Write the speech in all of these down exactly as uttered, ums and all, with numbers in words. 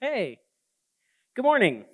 Hey, good morning.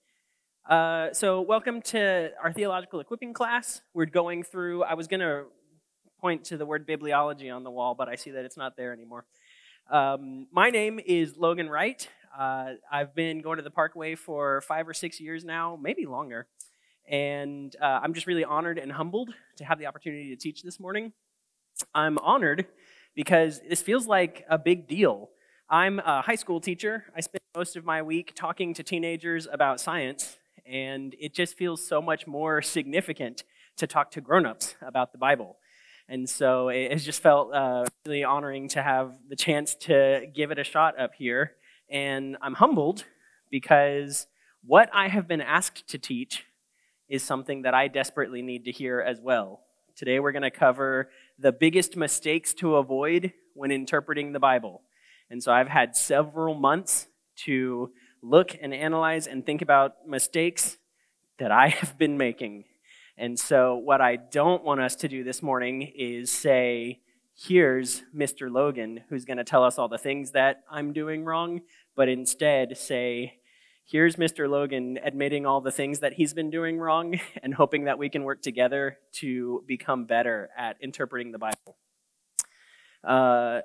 Uh, so welcome to our theological equipping class. We're going through, I was going to point to the word bibliology on the wall, but I see that it's not there anymore. Um, my name is Logan Wright. Uh, I've been going to the Parkway for five or six years now, maybe longer. And uh, I'm just really honored and humbled to have the opportunity to teach this morning. I'm honored because this feels like a big deal. I'm a high school teacher. I spend most of my week talking to teenagers about science, and it just feels so much more significant to talk to grown-ups about the Bible. And so it has just felt uh, really honoring to have the chance to give it a shot up here. And I'm humbled because what I have been asked to teach is something that I desperately need to hear as well. Today we're going to cover the biggest mistakes to avoid when interpreting the Bible. And so I've had several months to look and analyze and think about mistakes that I have been making. And so what I don't want us to do this morning is say, here's Mister Logan, who's going to tell us all the things that I'm doing wrong, but instead say, here's Mister Logan admitting all the things that he's been doing wrong and hoping that we can work together to become better at interpreting the Bible. Uh,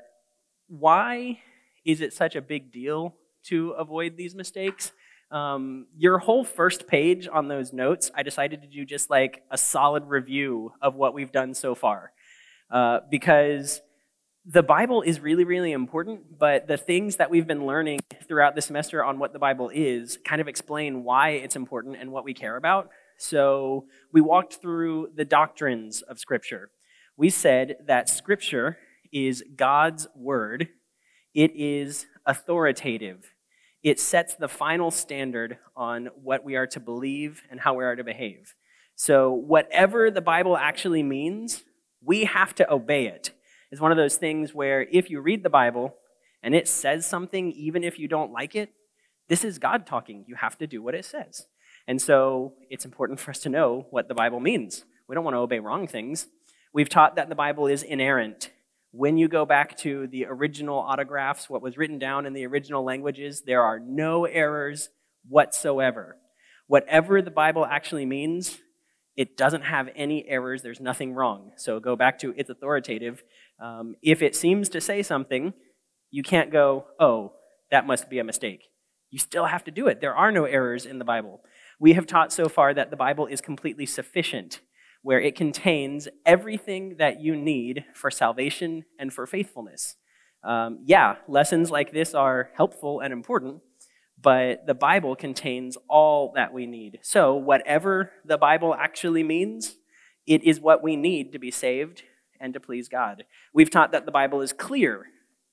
why is it such a big deal to avoid these mistakes? Um, your whole first page on those notes, I decided to do just like a solid review of what we've done so far. Uh, because the Bible is really, really important, but the things that we've been learning throughout the semester on what the Bible is kind of explain why it's important and what we care about. So we walked through the doctrines of Scripture. We said that Scripture is God's word. It is authoritative. It sets the final standard on what we are to believe and how we are to behave. So whatever the Bible actually means, we have to obey it. It's one of those things where if you read the Bible and it says something, even if you don't like it, this is God talking. You have to do what it says. And so it's important for us to know what the Bible means. We don't want to obey wrong things. We've taught that the Bible is inerrant. When you go back to the original autographs, what was written down in the original languages, there are no errors whatsoever. Whatever the Bible actually means, it doesn't have any errors. There's nothing wrong. So go back to it's authoritative. Um, if it seems to say something, you can't go, oh, that must be a mistake. You still have to do it. There are no errors in the Bible. We have taught so far that the Bible is completely sufficient, where it contains everything that you need for salvation and for faithfulness. Um, yeah, lessons like this are helpful and important, but the Bible contains all that we need. So whatever the Bible actually means, it is what we need to be saved and to please God. We've taught that the Bible is clear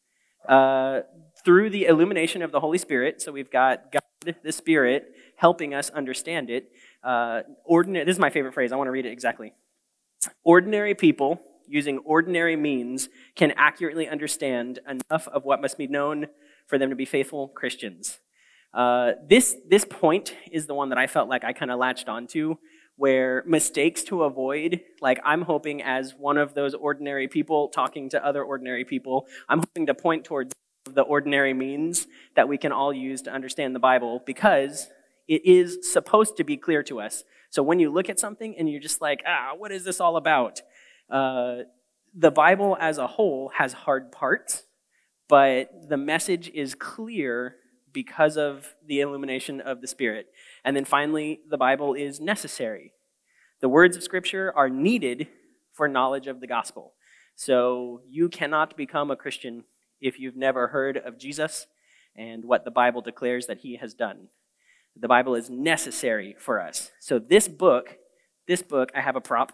uh, through the illumination of the Holy Spirit. So we've got God, the Spirit, helping us understand it. Uh, ordinary, this is my favorite phrase. I want to read it exactly. Ordinary people, using ordinary means, can accurately understand enough of what must be known for them to be faithful Christians. Uh, this this point is the one that I felt like I kind of latched onto, where mistakes to avoid, like I'm hoping as one of those ordinary people talking to other ordinary people, I'm hoping to point towards the ordinary means that we can all use to understand the Bible, because it is supposed to be clear to us. So when you look at something and you're just like, ah, what is this all about? Uh, the Bible as a whole has hard parts, but the message is clear because of the illumination of the Spirit. And then finally, the Bible is necessary. The words of Scripture are needed for knowledge of the gospel. So you cannot become a Christian if you've never heard of Jesus and what the Bible declares that he has done. The Bible is necessary for us. So this book, this book, I have a prop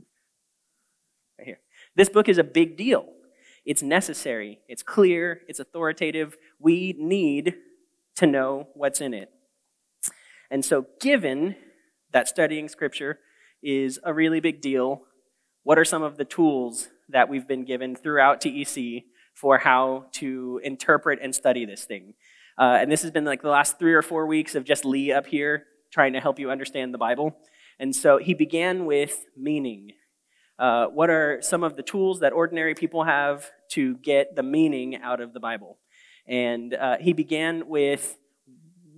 right here. This book is a big deal. It's necessary. It's clear. It's authoritative. We need to know what's in it. And so given that studying Scripture is a really big deal, what are some of the tools that we've been given throughout T E C for how to interpret and study this thing? Uh, and this has been like the last three or four weeks of just Lee up here trying to help you understand the Bible. And so he began with meaning. Uh, what are some of the tools that ordinary people have to get the meaning out of the Bible? And uh, he began with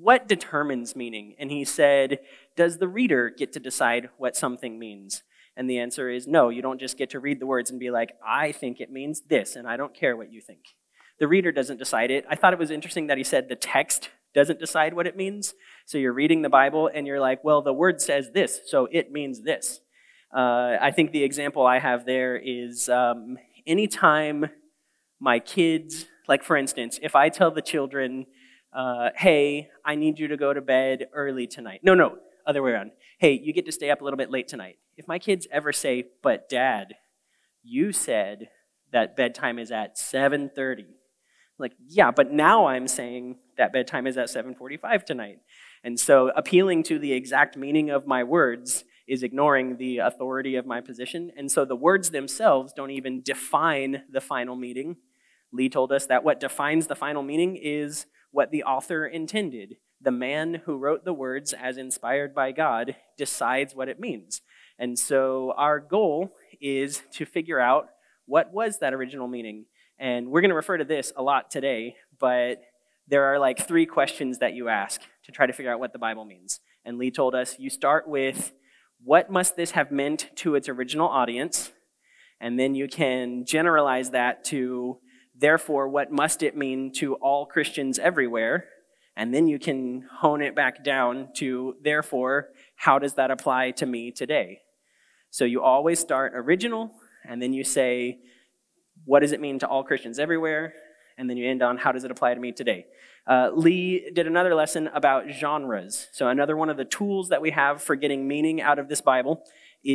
what determines meaning? And he said, does the reader get to decide what something means? And the answer is no, you don't just get to read the words and be like, I think it means this, and I don't care what you think. The reader doesn't decide it. I thought it was interesting that he said the text doesn't decide what it means. So you're reading the Bible and you're like, well, the word says this, so it means this. Uh, I think the example I have there is um, anytime my kids, like for instance, if I tell the children, uh, hey, I need you to go to bed early tonight. No, no, other way around. Hey, you get to stay up a little bit late tonight. If my kids ever say, but Dad, you said that bedtime is at seven thirty. Like, yeah, but now I'm saying that bedtime is at seven forty-five tonight. And so appealing to the exact meaning of my words is ignoring the authority of my position. And so the words themselves don't even define the final meaning. Lee told us that what defines the final meaning is what the author intended. The man who wrote the words as inspired by God decides what it means. And so our goal is to figure out what was that original meaning. And we're going to refer to this a lot today, but there are like three questions that you ask to try to figure out what the Bible means. And Lee told us you start with, what must this have meant to its original audience? And then you can generalize that to, therefore, what must it mean to all Christians everywhere? And then you can hone it back down to, therefore, how does that apply to me today? So you always start original, and then you say, what does it mean to all Christians everywhere? And then you end on, how does it apply to me today? Uh, Lee did another lesson about genres. So another one of the tools that we have for getting meaning out of this Bible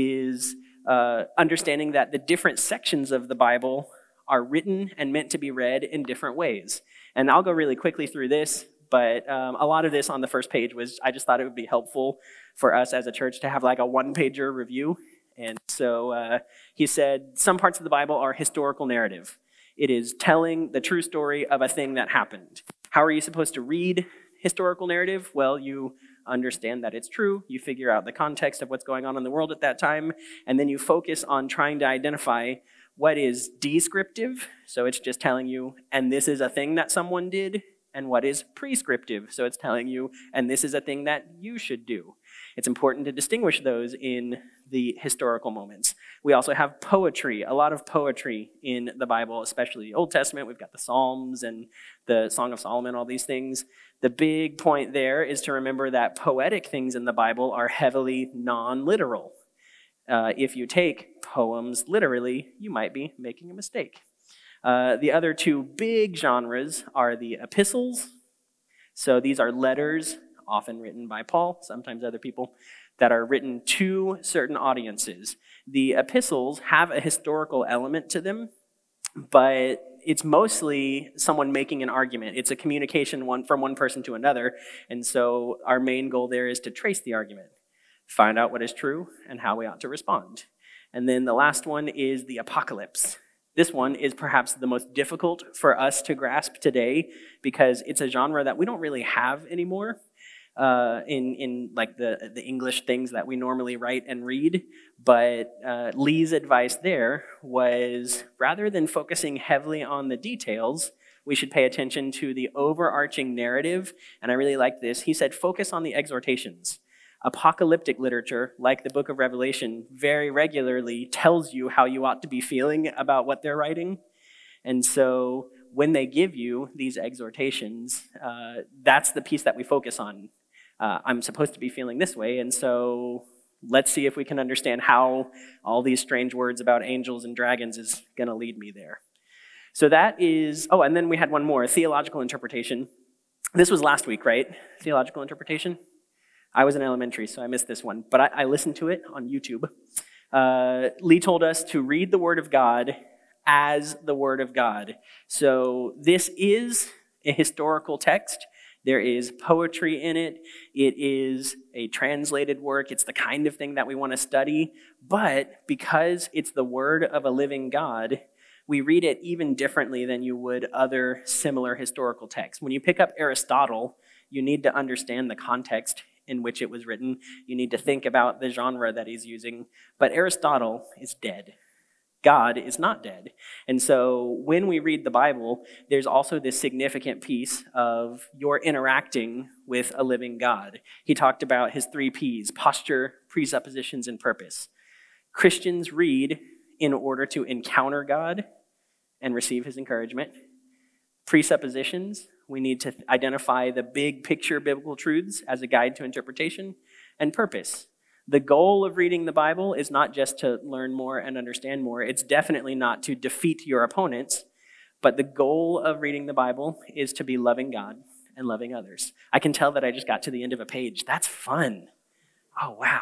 is uh, understanding that the different sections of the Bible are written and meant to be read in different ways. And I'll go really quickly through this, but um, a lot of this on the first page was, I just thought it would be helpful for us as a church to have like a one-pager review. And so uh, he said, some parts of the Bible are historical narrative. It is telling the true story of a thing that happened. How are you supposed to read historical narrative? Well, you understand that it's true. You figure out the context of what's going on in the world at that time, and then you focus on trying to identify what is descriptive, so it's just telling you, and this is a thing that someone did, and what is prescriptive, so it's telling you, and this is a thing that you should do. It's important to distinguish those in the historical moments. We also have poetry, a lot of poetry in the Bible, especially the Old Testament. We've got the Psalms and the Song of Solomon, all these things. The big point there is to remember that poetic things in the Bible are heavily non-literal. Uh, if you take poems literally, you might be making a mistake. Uh, the other two big genres are the epistles. So these are letters, often written by Paul, sometimes other people, that are written to certain audiences. The epistles have a historical element to them, but it's mostly someone making an argument. It's a communication one from one person to another, and so our main goal there is to trace the argument, find out what is true and how we ought to respond. And then the last one is the apocalypse. This one is perhaps the most difficult for us to grasp today because it's a genre that we don't really have anymore. Uh, in in like the the English things that we normally write and read, but uh, Lee's advice there was rather than focusing heavily on the details, we should pay attention to the overarching narrative. And I really like this. He said, focus on the exhortations. Apocalyptic literature, like the book of Revelation, very regularly tells you how you ought to be feeling about what they're writing. And so when they give you these exhortations, uh, that's the piece that we focus on. Uh, I'm supposed to be feeling this way, and so let's see if we can understand how all these strange words about angels and dragons is going to lead me there. So that is, oh, and then we had one more, theological interpretation. This was last week, right? Theological interpretation. I was in elementary, so I missed this one, but I, I listened to it on YouTube. Uh, Lee told us to read the Word of God as the Word of God. So this is a historical text. There is poetry in it. It is a translated work. It's the kind of thing that we want to study. But because it's the word of a living God, we read it even differently than you would other similar historical texts. When you pick up Aristotle, you need to understand the context in which it was written. You need to think about the genre that he's using. But Aristotle is dead. God is not dead. And so when we read the Bible, there's also this significant piece of you're interacting with a living God. He talked about his three P's: posture, presuppositions, and purpose. Christians read in order to encounter God and receive his encouragement. Presuppositions, we need to identify the big picture biblical truths as a guide to interpretation. And purpose. The goal of reading the Bible is not just to learn more and understand more. It's definitely not to defeat your opponents, but the goal of reading the Bible is to be loving God and loving others. I can tell that I just got to the end of a page. That's fun. Oh, wow.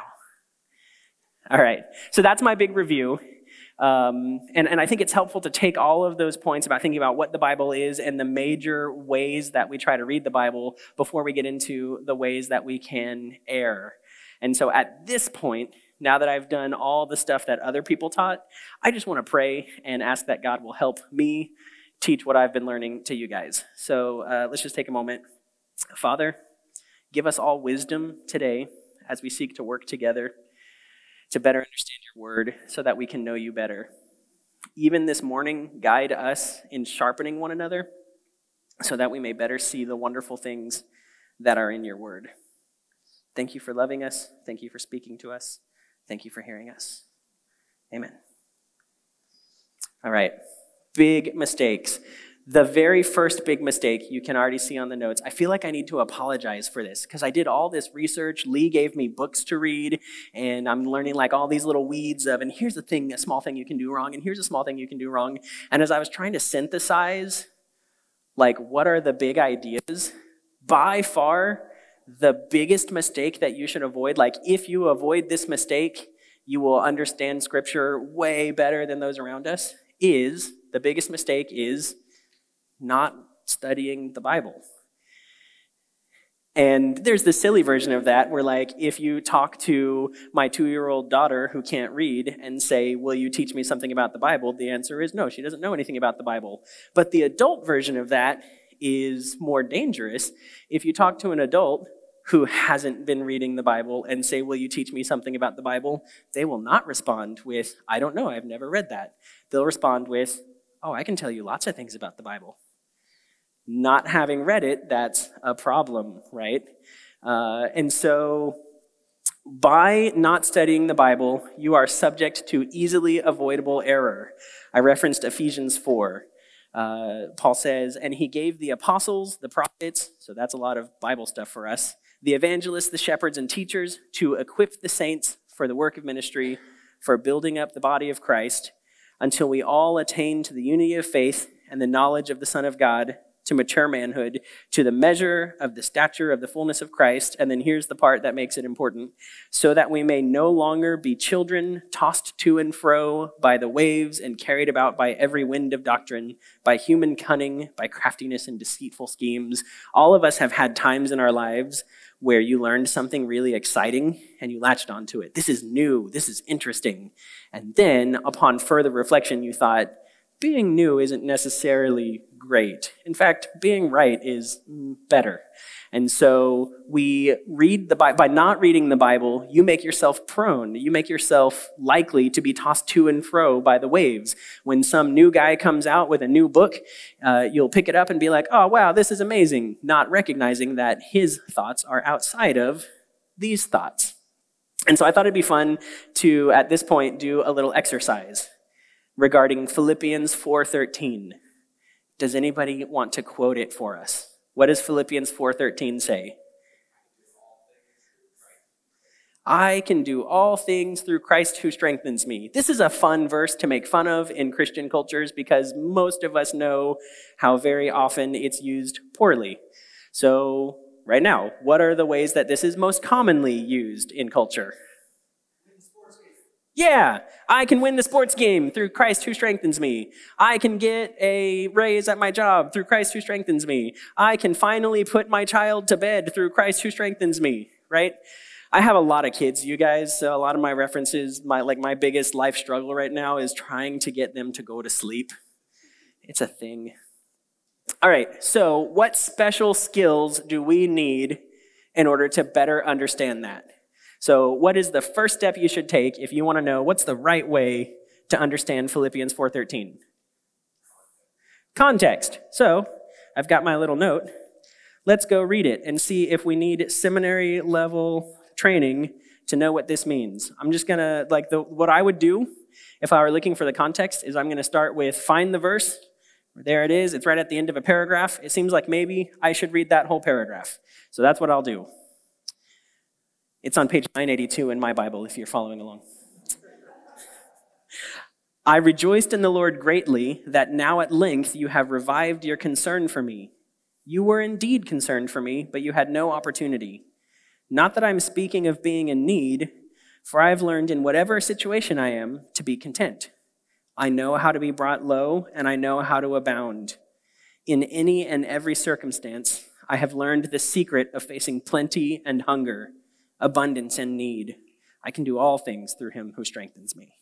All right, so that's my big review. Um, and, and I think it's helpful to take all of those points about thinking about what the Bible is and the major ways that we try to read the Bible before we get into the ways that we can err. And so at this point, now that I've done all the stuff that other people taught, I just want to pray and ask that God will help me teach what I've been learning to you guys. So uh, let's just take a moment. Father, give us all wisdom today as we seek to work together to better understand your word so that we can know you better. Even this morning, guide us in sharpening one another so that we may better see the wonderful things that are in your word. Thank you for loving us. Thank you for speaking to us. Thank you for hearing us. Amen. All right. Big mistakes. The very first big mistake you can already see on the notes. I feel like I need to apologize for this because I did all this research. Lee gave me books to read, and I'm learning like all these little weeds of, and here's a thing, a small thing you can do wrong, and here's a small thing you can do wrong. And as I was trying to synthesize, like, what are the big ideas? By far, the biggest mistake that you should avoid, like if you avoid this mistake, you will understand Scripture way better than those around us, is, the biggest mistake is not studying the Bible. And there's the silly version of that where like if you talk to my two-year-old daughter who can't read and say, will you teach me something about the Bible? The answer is no, she doesn't know anything about the Bible. But the adult version of that is more dangerous. If you talk to an adult who hasn't been reading the Bible and say, will you teach me something about the Bible? They will not respond with, I don't know, I've never read that. They'll respond with, oh, I can tell you lots of things about the Bible. Not having read it, that's a problem, right? Uh, and so by not studying the Bible, you are subject to easily avoidable error. I referenced Ephesians four. Uh, Paul says, and he gave the apostles, the prophets, so that's a lot of Bible stuff for us, the evangelists, the shepherds, and teachers to equip the saints for the work of ministry, for building up the body of Christ, until we all attain to the unity of faith and the knowledge of the Son of God, to mature manhood, to the measure of the stature of the fullness of Christ. And then here's the part that makes it important. So that we may no longer be children tossed to and fro by the waves and carried about by every wind of doctrine, by human cunning, by craftiness and deceitful schemes. All of us have had times in our lives where you learned something really exciting and you latched onto it. This is new. This is interesting. And then upon further reflection, you thought, being new isn't necessarily great. In fact, being right is better. And so we read the Bible. By not reading the Bible, you make yourself prone. You make yourself likely to be tossed to and fro by the waves. When some new guy comes out with a new book, uh, you'll pick it up and be like, oh, wow, this is amazing, not recognizing that his thoughts are outside of these thoughts. And so I thought it'd be fun to, at this point, do a little exercise regarding Philippians four thirteen. Does anybody want to quote it for us? What does Philippians four thirteen say? I can do all things through Christ who strengthens me. This is a fun verse to make fun of in Christian cultures because most of us know how very often it's used poorly. So right now, what are the ways that this is most commonly used in culture? Yeah, I can win the sports game through Christ who strengthens me. I can get a raise at my job through Christ who strengthens me. I can finally put my child to bed through Christ who strengthens me, right? I have a lot of kids, you guys, so a lot of my references, my like my biggest life struggle right now is trying to get them to go to sleep. It's a thing. All right, so what special skills do we need in order to better understand that? So what is the first step you should take if you want to know what's the right way to understand Philippians four thirteen? Context. So I've got my little note. Let's go read it and see if we need seminary level training to know what this means. I'm just gonna, like, the what I would do if I were looking for the context is I'm gonna start with find the verse. There it is, it's right at the end of a paragraph. It seems like maybe I should read that whole paragraph. So that's what I'll do. It's on page nine eighty-two in my Bible if you're following along. I rejoiced in the Lord greatly that now at length you have revived your concern for me. You were indeed concerned for me, but you had no opportunity. Not that I'm speaking of being in need, for I have learned in whatever situation I am to be content. I know how to be brought low, and I know how to abound. In any and every circumstance, I have learned the secret of facing plenty and hunger, abundance and need. I can do all things through him who strengthens me.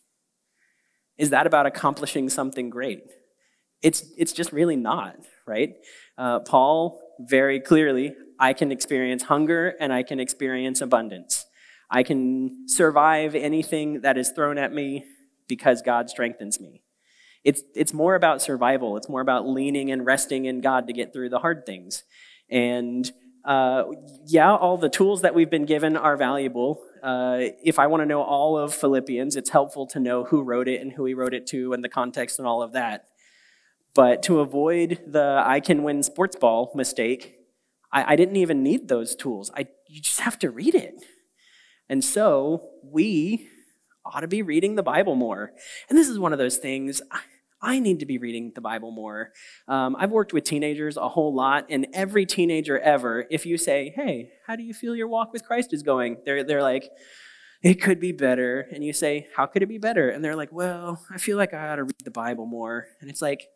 Is that about accomplishing something great? It's it's just really not, right? Uh, Paul, very clearly, I can experience hunger and I can experience abundance. I can survive anything that is thrown at me because God strengthens me. It's it's more about survival. It's more about leaning and resting in God to get through the hard things. And uh, yeah, all the tools that we've been given are valuable. Uh, if I want to know all of Philippians, it's helpful to know who wrote it and who he wrote it to and the context and all of that. But to avoid the I can win sports ball mistake, I, I didn't even need those tools. I you just have to read it. And so we ought to be reading the Bible more. And this is one of those things, I, I need to be reading the Bible more. Um, I've worked with teenagers a whole lot, and every teenager ever, if you say, hey, how do you feel your walk with Christ is going? They're, they're like, it could be better. And you say, how could it be better? And they're like, well, I feel like I ought to read the Bible more. And it's like,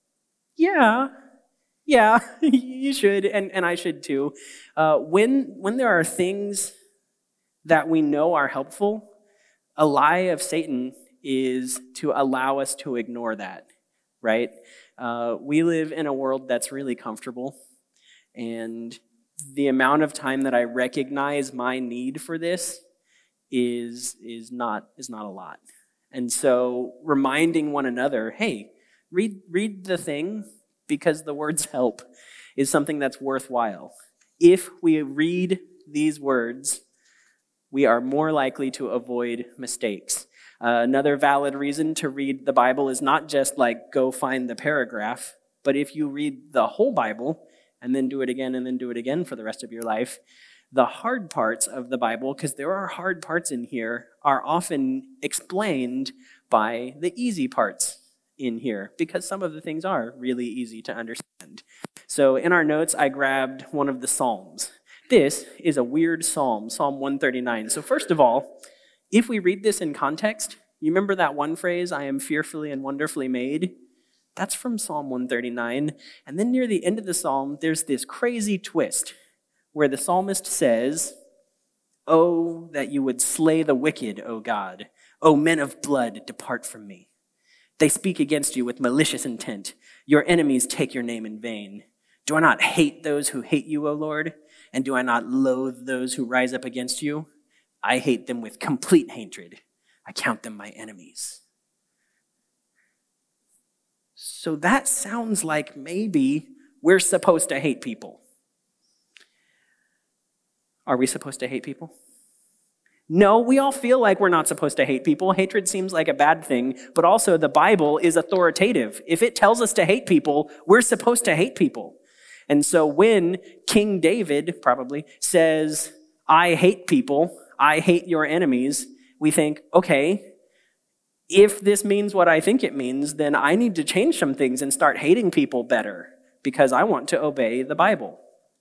yeah, yeah, you should, and, and I should too. Uh, when, when there are things that we know are helpful, a lie of Satan is to allow us to ignore that, right? Uh, we live in a world that's really comfortable, and the amount of time that I recognize my need for this is is not is not a lot. And so reminding one another, hey, read read the thing because the words help is something that's worthwhile. If we read these words, we are more likely to avoid mistakes. Uh, another valid reason to read the Bible is not just like go find the paragraph, but if you read the whole Bible and then do it again and then do it again for the rest of your life, the hard parts of the Bible, because there are hard parts in here, are often explained by the easy parts in here, because some of the things are really easy to understand. So in our notes, I grabbed one of the Psalms. This is a weird psalm, Psalm one thirty-nine. So first of all, if we read this in context, you remember that one phrase, I am fearfully and wonderfully made? That's from Psalm one thirty-nine. And then near the end of the psalm, there's this crazy twist where the psalmist says, oh, that you would slay the wicked, O God. O men of blood, depart from me. They speak against you with malicious intent. Your enemies take your name in vain. Do I not hate those who hate you, O Lord? And do I not loathe those who rise up against you? I hate them with complete hatred. I count them my enemies. So that sounds like maybe we're supposed to hate people. Are we supposed to hate people? No, we all feel like we're not supposed to hate people. Hatred seems like a bad thing, but also the Bible is authoritative. If it tells us to hate people, we're supposed to hate people. And so when King David probably says, I hate people, I hate your enemies, we think, okay, if this means what I think it means, then I need to change some things and start hating people better because I want to obey the Bible.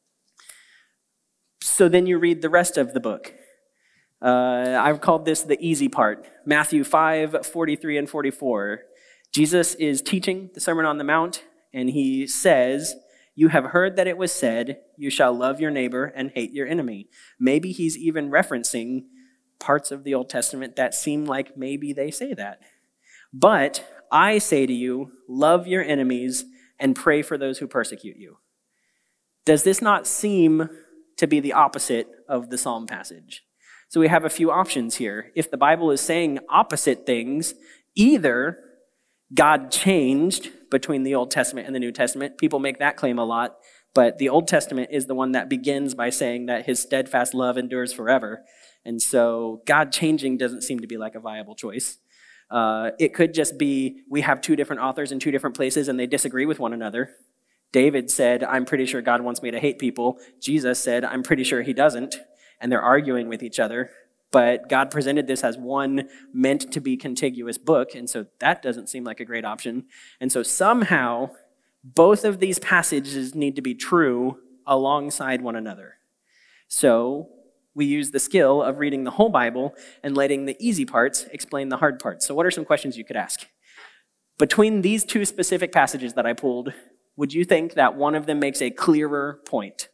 So then you read the rest of the book. Uh, I've called this the easy part. Matthew five, forty-three and forty-four. Jesus is teaching the Sermon on the Mount, and he says, you have heard that it was said, you shall love your neighbor and hate your enemy. Maybe he's even referencing parts of the Old Testament that seem like maybe they say that. But I say to you, love your enemies and pray for those who persecute you. Does this not seem to be the opposite of the Psalm passage? So we have a few options here. If the Bible is saying opposite things, Either God changed between the Old Testament and the New Testament. People make that claim a lot, but the Old Testament is the one that begins by saying that his steadfast love endures forever. And so God changing doesn't seem to be like a viable choice. Uh, it could just be we have two different authors in two different places and they disagree with one another. David said, I'm pretty sure God wants me to hate people. Jesus said, I'm pretty sure he doesn't. And they're arguing with each other. But God presented this as one meant to be contiguous book, and so that doesn't seem like a great option. And so somehow, both of these passages need to be true alongside one another. So we use the skill of reading the whole Bible and letting the easy parts explain the hard parts. So what are some questions you could ask? Between these two specific passages that I pulled, would you think that one of them makes a clearer point?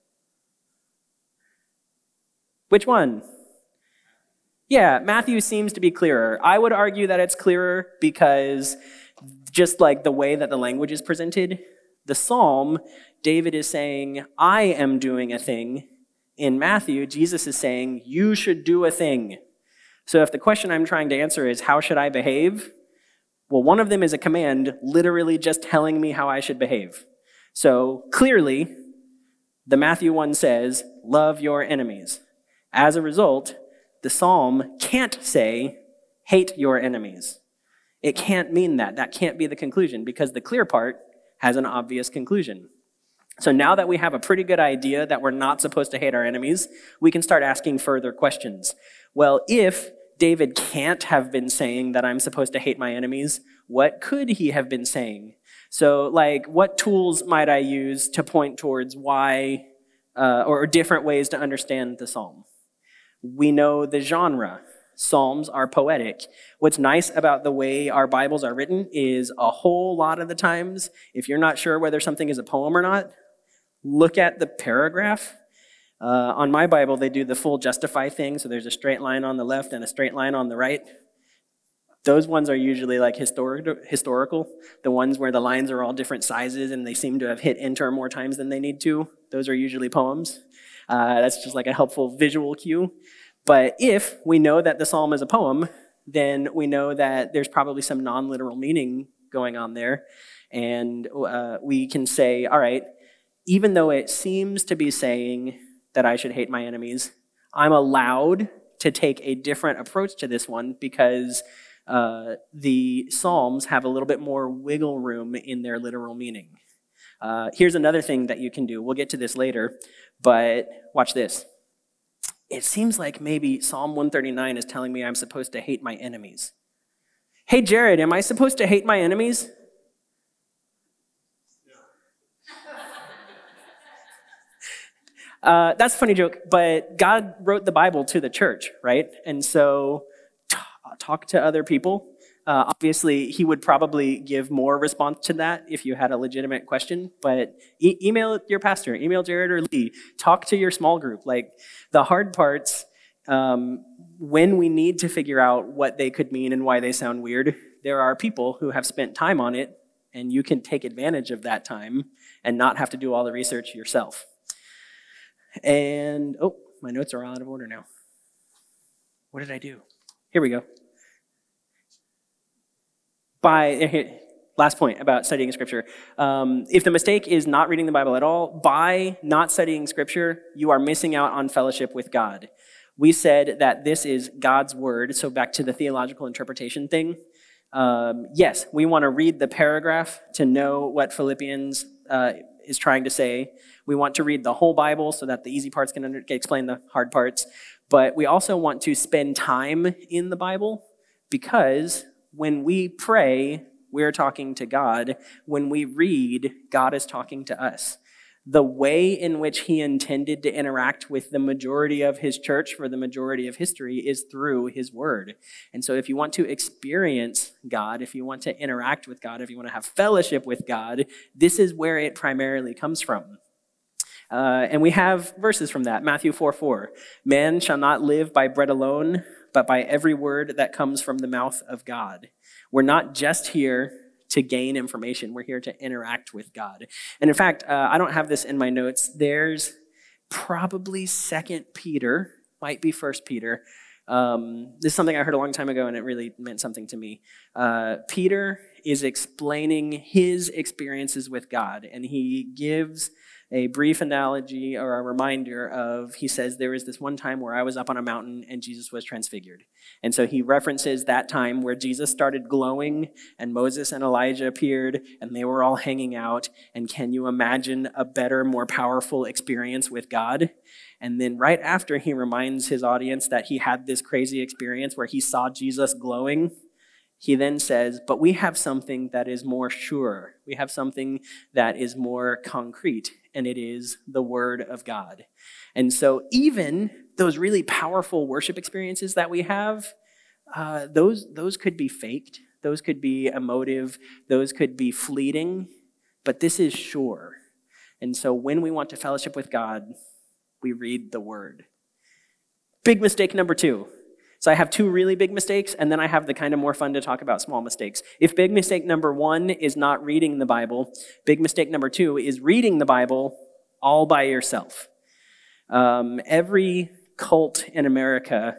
Which one? Yeah, Matthew seems to be clearer. I would argue that it's clearer because just like the way that the language is presented, the psalm, David is saying, I am doing a thing. In Matthew, Jesus is saying, you should do a thing. So if the question I'm trying to answer is, how should I behave? Well, one of them is a command, literally just telling me how I should behave. So clearly, the Matthew one says, love your enemies. As a result, the psalm can't say, hate your enemies. It can't mean that. That can't be the conclusion because the clear part has an obvious conclusion. So now that we have a pretty good idea that we're not supposed to hate our enemies, we can start asking further questions. Well, if David can't have been saying that I'm supposed to hate my enemies, what could he have been saying? So, like, what tools might I use to point towards why, uh, or different ways to understand the psalm? We know the genre. Psalms are poetic. What's nice about the way our Bibles are written is a whole lot of the times, if you're not sure whether something is a poem or not, look at the paragraph. Uh, on my Bible, they do the full justify thing, so there's a straight line on the left and a straight line on the right. Those ones are usually like historic, historical. The ones where the lines are all different sizes and they seem to have hit enter more times than they need to, those are usually poems. Uh, that's just like a helpful visual cue. But if we know that the psalm is a poem, then we know that there's probably some non-literal meaning going on there. And uh, we can say, all right, even though it seems to be saying that I should hate my enemies, I'm allowed to take a different approach to this one because uh, the Psalms have a little bit more wiggle room in their literal meaning. Uh, here's another thing that you can do. We'll get to this later, but watch this. It seems like maybe Psalm one thirty-nine is telling me I'm supposed to hate my enemies. Hey, Jared, am I supposed to hate my enemies? Uh, that's a funny joke, but God wrote the Bible to the church, right? And so t- talk to other people. Uh, obviously, he would probably give more response to that if you had a legitimate question, but e- email your pastor, email Jared or Lee, talk to your small group. Like the hard parts, um, when we need to figure out what they could mean and why they sound weird, there are people who have spent time on it, and you can take advantage of that time and not have to do all the research yourself. And, oh, my notes are all out of order now. What did I do? Here we go. By, last point about studying Scripture. Um, if the mistake is not reading the Bible at all, by not studying Scripture, you are missing out on fellowship with God. We said that this is God's word, so back to the theological interpretation thing. Um, yes, we want to read the paragraph to know what Philippians uh, is trying to say. We want to read the whole Bible so that the easy parts can under- explain the hard parts. But we also want to spend time in the Bible because when we pray, we're talking to God. When we read, God is talking to us. The way in which he intended to interact with the majority of his church for the majority of history is through his word. And so if you want to experience God, if you want to interact with God, if you want to have fellowship with God, this is where it primarily comes from. Uh, and we have verses from that. Matthew four four. Man shall not live by bread alone, but by every word that comes from the mouth of God. We're not just here to gain information. We're here to interact with God. And in fact, uh, I don't have this in my notes. There's probably Second Peter, might be First Peter, Um, this is something I heard a long time ago, and it really meant something to me. Uh, Peter is explaining his experiences with God, and he gives a brief analogy or a reminder of, he says, there was this one time where I was up on a mountain and Jesus was transfigured. And so he references that time where Jesus started glowing and Moses and Elijah appeared and they were all hanging out. And can you imagine a better, more powerful experience with God? And then right after, he reminds his audience that he had this crazy experience where he saw Jesus glowing. He then says, but we have something that is more sure. We have something that is more concrete, and it is the Word of God. And so even those really powerful worship experiences that we have, uh, those, those could be faked. Those could be emotive. Those could be fleeting. But this is sure. And so when we want to fellowship with God, we read the Word. Big mistake number two. So I have two really big mistakes, and then I have the kind of more fun to talk about small mistakes. If big mistake number one is not reading the Bible, big mistake number two is reading the Bible all by yourself. Um, every cult in America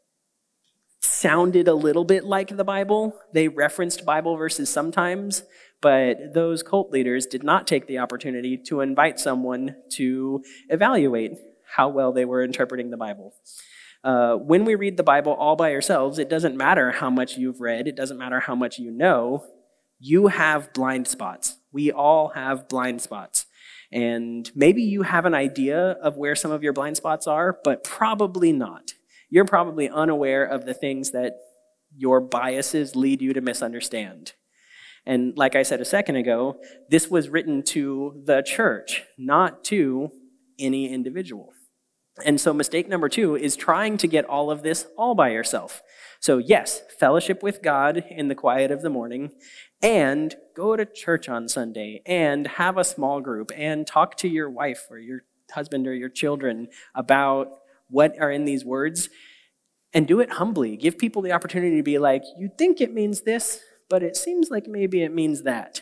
sounded a little bit like the Bible. They referenced Bible verses sometimes, but those cult leaders did not take the opportunity to invite someone to evaluate how well they were interpreting the Bible. Uh, when we read the Bible all by ourselves, it doesn't matter how much you've read. It doesn't matter how much you know. You have blind spots. We all have blind spots. And maybe you have an idea of where some of your blind spots are, but probably not. You're probably unaware of the things that your biases lead you to misunderstand. And like I said a second ago, this was written to the church, not to any individual. And so mistake number two is trying to get all of this all by yourself. So yes, fellowship with God in the quiet of the morning, and go to church on Sunday, and have a small group, and talk to your wife or your husband or your children about what are in these words, and do it humbly. Give people the opportunity to be like, you think it means this, but it seems like maybe it means that.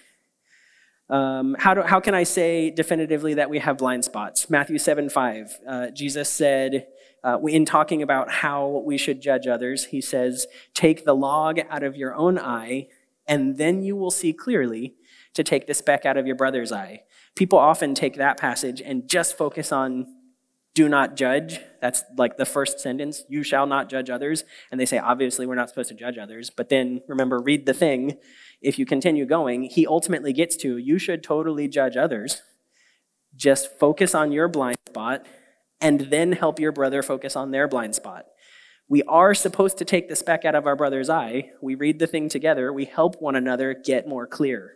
Um, how, do, how can I say definitively that we have blind spots? Matthew seven five, uh, Jesus said, uh, in talking about how we should judge others, he says, take the log out of your own eye, and then you will see clearly to take the speck out of your brother's eye. People often take that passage and just focus on do not judge. That's like the first sentence, you shall not judge others. And they say, obviously, we're not supposed to judge others. But then, remember, read the thing. If you continue going, he ultimately gets to, you should totally judge others. Just focus on your blind spot, and then help your brother focus on their blind spot. We are supposed to take the speck out of our brother's eye. We read the thing together. We help one another get more clear.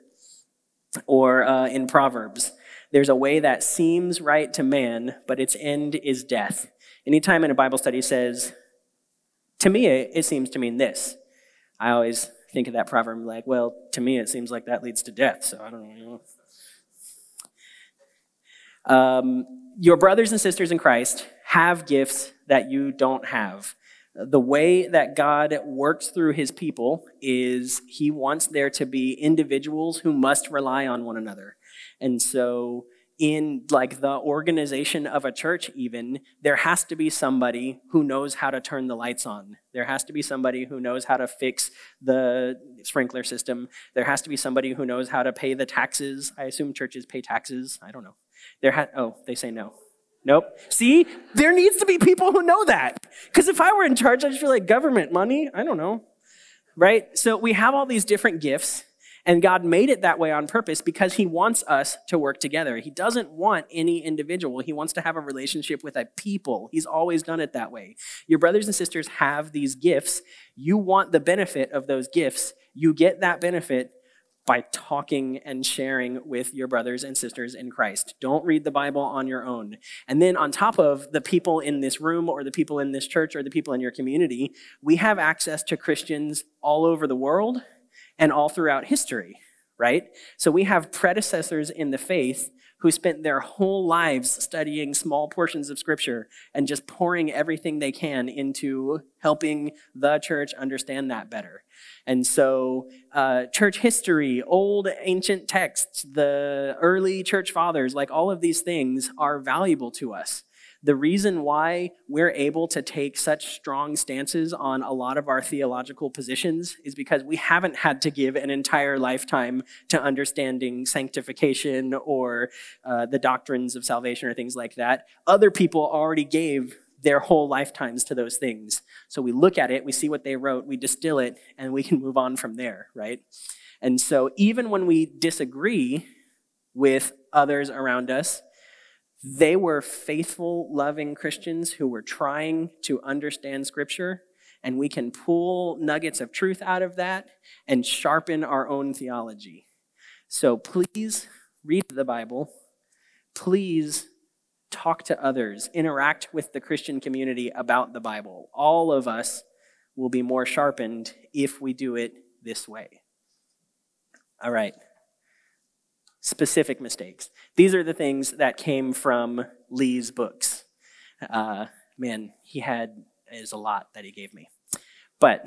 Or uh, in Proverbs, there's a way that seems right to man, but its end is death. Anytime in a Bible study says, to me, it seems to mean this. I always think of that proverb like, well, to me, it seems like that leads to death, so I don't know. Um, your brothers and sisters in Christ have gifts that you don't have. The way that God works through his people is he wants there to be individuals who must rely on one another. And so in like the organization of a church even, there has to be somebody who knows how to turn the lights on. There has to be somebody who knows how to fix the sprinkler system. There has to be somebody who knows how to pay the taxes. I assume churches pay taxes. I don't know. There ha- oh, they say no. Nope. See, there needs to be people who know that. Because if I were in charge, I'd just feel like government money. I don't know. Right? So we have all these different gifts. And God made it that way on purpose because he wants us to work together. He doesn't want any individual. He wants to have a relationship with a people. He's always done it that way. Your brothers and sisters have these gifts. You want the benefit of those gifts. You get that benefit by talking and sharing with your brothers and sisters in Christ. Don't read the Bible on your own. And then on top of the people in this room or the people in this church or the people in your community, we have access to Christians all over the world and all throughout history, right? So we have predecessors in the faith who spent their whole lives studying small portions of Scripture and just pouring everything they can into helping the church understand that better. And so uh, church history, old ancient texts, the early church fathers, like all of these things are valuable to us. The reason why we're able to take such strong stances on a lot of our theological positions is because we haven't had to give an entire lifetime to understanding sanctification or uh, the doctrines of salvation or things like that. Other people already gave their whole lifetimes to those things. So we look at it, we see what they wrote, we distill it, and we can move on from there, right? And so even when we disagree with others around us, they were faithful, loving Christians who were trying to understand Scripture, and we can pull nuggets of truth out of that and sharpen our own theology. So please read the Bible. Please talk to others. Interact with the Christian community about the Bible. All of us will be more sharpened if we do it this way. All right. Specific mistakes. These are the things that came from Lee's books. Uh, man, he had is a lot that he gave me. But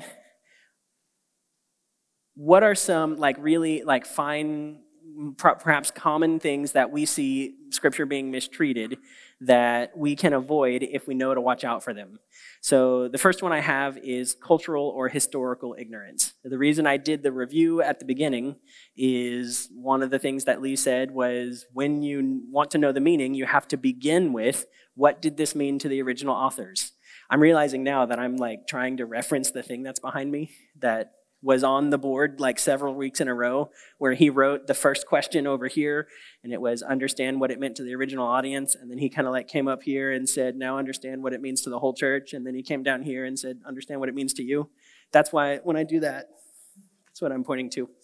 what are some like really like fine, perhaps common things that we see Scripture being mistreated that we can avoid if we know to watch out for them? So the first one I have is cultural or historical ignorance. The reason I did the review at the beginning is one of the things that Lee said was when you want to know the meaning, you have to begin with what did this mean to the original authors? I'm realizing now that I'm like trying to reference the thing that's behind me that was on the board like several weeks in a row, where he wrote the first question over here, and it was understand what it meant to the original audience, and then he kind of like came up here and said, now understand what it means to the whole church, and then he came down here and said, understand what it means to you. That's why when I do that, that's what I'm pointing to.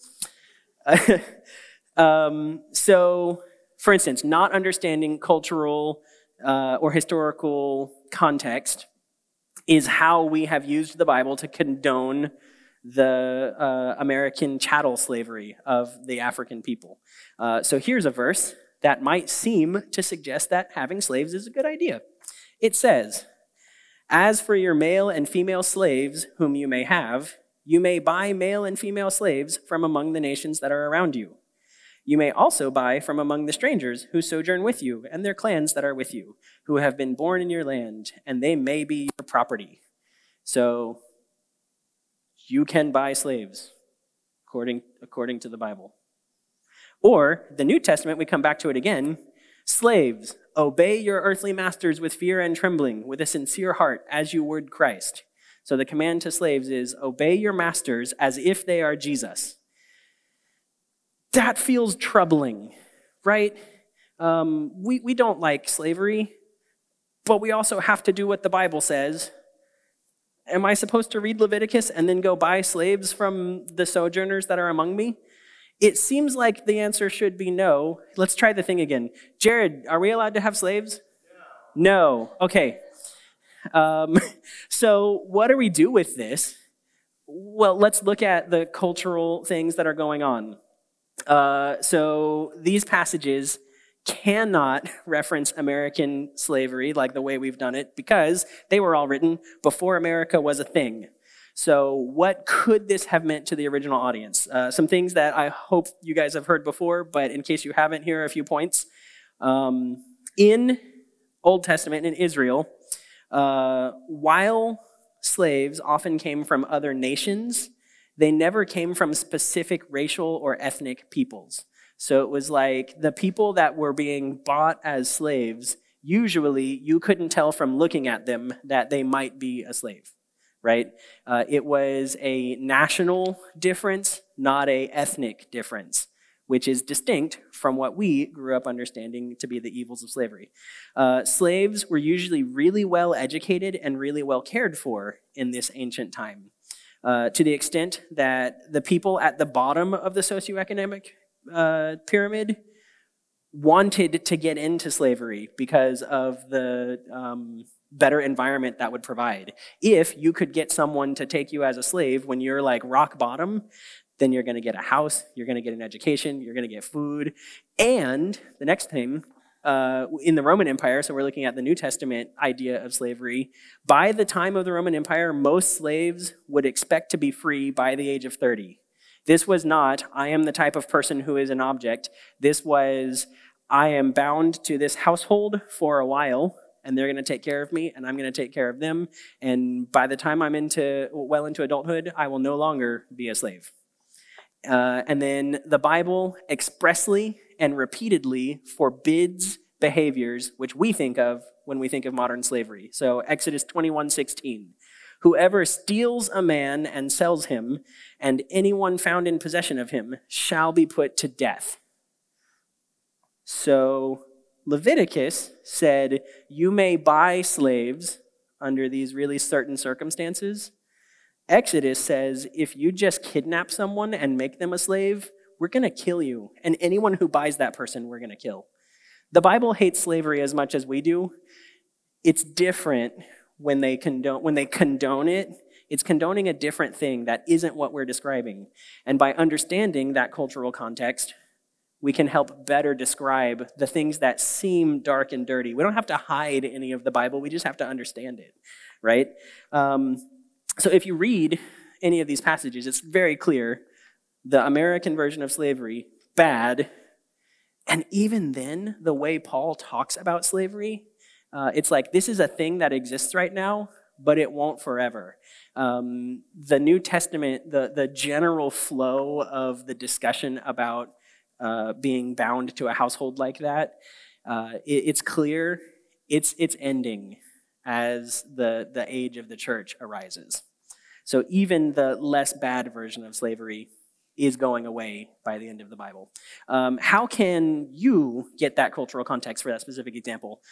um, so, for instance, not understanding cultural uh, or historical context is how we have used the Bible to condone the uh, American chattel slavery of the African people. Uh, so here's a verse that might seem to suggest that having slaves is a good idea. It says, as for your male and female slaves whom you may have, you may buy male and female slaves from among the nations that are around you. You may also buy from among the strangers who sojourn with you and their clans that are with you, who have been born in your land, and they may be your property. So you can buy slaves, according, according to the Bible. Or, the New Testament, we come back to it again. Slaves, obey your earthly masters with fear and trembling, with a sincere heart, as you would Christ. So the command to slaves is, obey your masters as if they are Jesus. That feels troubling, right? Um, we, we don't like slavery, but we also have to do what the Bible says. Am I supposed to read Leviticus and then go buy slaves from the sojourners that are among me? It seems like the answer should be no. Let's try the thing again. Jared, are we allowed to have slaves? No. No. Okay. Um, so what do we do with this? Well, let's look at the cultural things that are going on. Uh, so these passages cannot reference American slavery like the way we've done it because they were all written before America was a thing. So what could this have meant to the original audience? Uh, some things that I hope you guys have heard before, but in case you haven't, here are a few points. Um, in Old Testament, in Israel, uh, while slaves often came from other nations, they never came from specific racial or ethnic peoples. So it was like the people that were being bought as slaves, usually you couldn't tell from looking at them that they might be a slave, right? Uh, it was a national difference, not a ethnic difference, which is distinct from what we grew up understanding to be the evils of slavery. Uh, slaves were usually really well educated and really well cared for in this ancient time, uh, to the extent that the people at the bottom of the socioeconomic Uh, pyramid wanted to get into slavery because of the um, better environment that would provide. If you could get someone to take you as a slave when you're like rock bottom, then you're going to get a house, you're going to get an education, you're going to get food. And the next thing, uh, in the Roman Empire, so we're looking at the New Testament idea of slavery, by the time of the Roman Empire, most slaves would expect to be free by the age of thirty. This was not, I am the type of person who is an object. This was, I am bound to this household for a while, and they're going to take care of me, and I'm going to take care of them. And by the time I'm into well into adulthood, I will no longer be a slave. Uh, and then the Bible expressly and repeatedly forbids behaviors which we think of when we think of modern slavery. So Exodus twenty-one sixteen. Whoever steals a man and sells him, and anyone found in possession of him, shall be put to death. So Leviticus said, you may buy slaves under these really certain circumstances. Exodus says, if you just kidnap someone and make them a slave, we're going to kill you. And anyone who buys that person, we're going to kill. The Bible hates slavery as much as we do. It's different when they condone when they condone it. It's condoning a different thing that isn't what we're describing. And by understanding that cultural context, we can help better describe the things that seem dark and dirty. We don't have to hide any of the Bible. We just have to understand it, right? Um, so if you read any of these passages, it's very clear the American version of slavery, bad. And even then, the way Paul talks about slavery, uh, it's like this is a thing that exists right now, but it won't forever. Um, the New Testament, the, the general flow of the discussion about uh, being bound to a household like that, uh, it, it's clear it's it's ending as the, the age of the church arises. So even the less bad version of slavery is going away by the end of the Bible. Um, how can you get that cultural context for that specific example?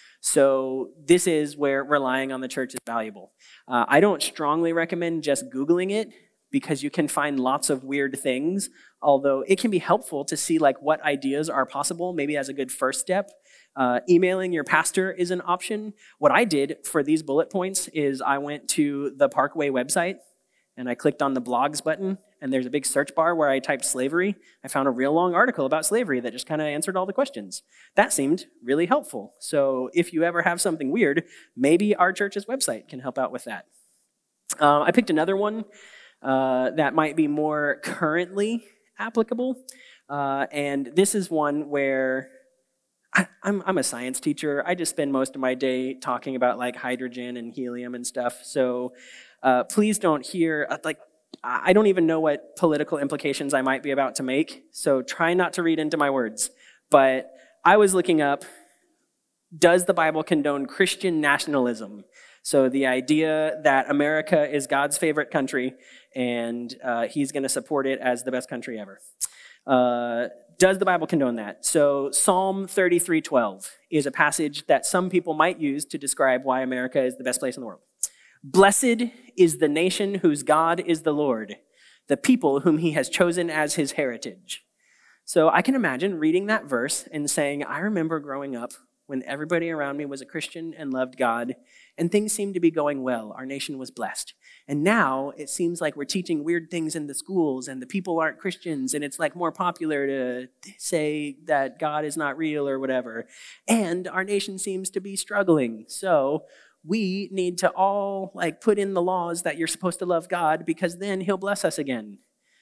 So this is where relying on the church is valuable. Uh, I don't strongly recommend just Googling it because you can find lots of weird things, although it can be helpful to see like what ideas are possible, maybe as a good first step. Uh, emailing your pastor is an option. What I did for these bullet points is I went to the Parkway website and I clicked on the blogs button, and there's a big search bar where I typed slavery. I found a real long article about slavery that just kind of answered all the questions. That seemed really helpful. So if you ever have something weird, maybe our church's website can help out with that. Uh, I picked another one uh, that might be more currently applicable, uh, and this is one where I, I'm, I'm a science teacher. I just spend most of my day talking about like hydrogen and helium and stuff. So uh, please don't hear, uh, like, I don't even know what political implications I might be about to make. So try not to read into my words. But I was looking up, does the Bible condone Christian nationalism? So the idea that America is God's favorite country and uh, he's going to support it as the best country ever. Uh, does the Bible condone that? So Psalm thirty-three twelve is a passage that some people might use to describe why America is the best place in the world. Blessed is the nation whose God is the Lord, the people whom he has chosen as his heritage. So I can imagine reading that verse and saying, I remember growing up when everybody around me was a Christian and loved God, and things seemed to be going well. Our nation was blessed. And now it seems like we're teaching weird things in the schools, and the people aren't Christians, and it's like more popular to say that God is not real or whatever. And our nation seems to be struggling. So we need to all like put in the laws that you're supposed to love God because then he'll bless us again.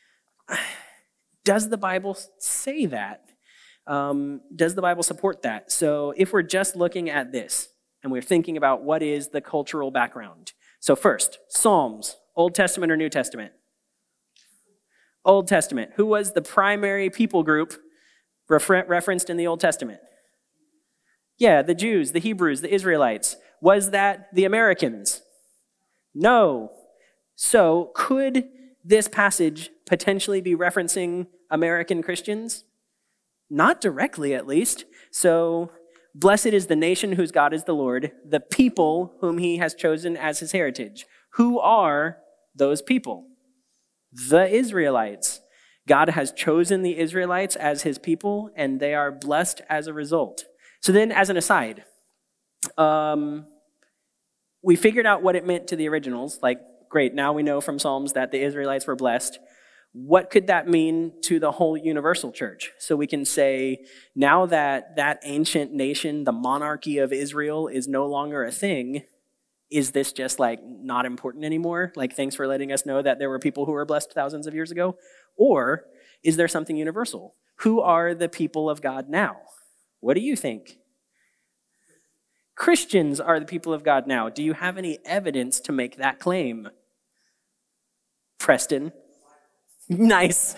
Does the Bible say that? Um, does the Bible support that? So if we're just looking at this and we're thinking about what is the cultural background. So first, Psalms, Old Testament or New Testament? Old Testament. Who was the primary people group refer- referenced in the Old Testament? Yeah, the Jews, the Hebrews, the Israelites. Was that the Americans? No. So could this passage potentially be referencing American Christians? Not directly, at least. So, blessed is the nation whose God is the Lord, the people whom he has chosen as his heritage. Who are those people? The Israelites. God has chosen the Israelites as his people, and they are blessed as a result. So then, as an aside, um, we figured out what it meant to the originals. Like, great, now we know from Psalms that the Israelites were blessed. What could that mean to the whole universal church? So we can say, now that that ancient nation, the monarchy of Israel, is no longer a thing, is this just like not important anymore? Like, thanks for letting us know that there were people who were blessed thousands of years ago? Or is there something universal? Who are the people of God now? What do you think? Christians are the people of God now. Do you have any evidence to make that claim? Preston? Nice.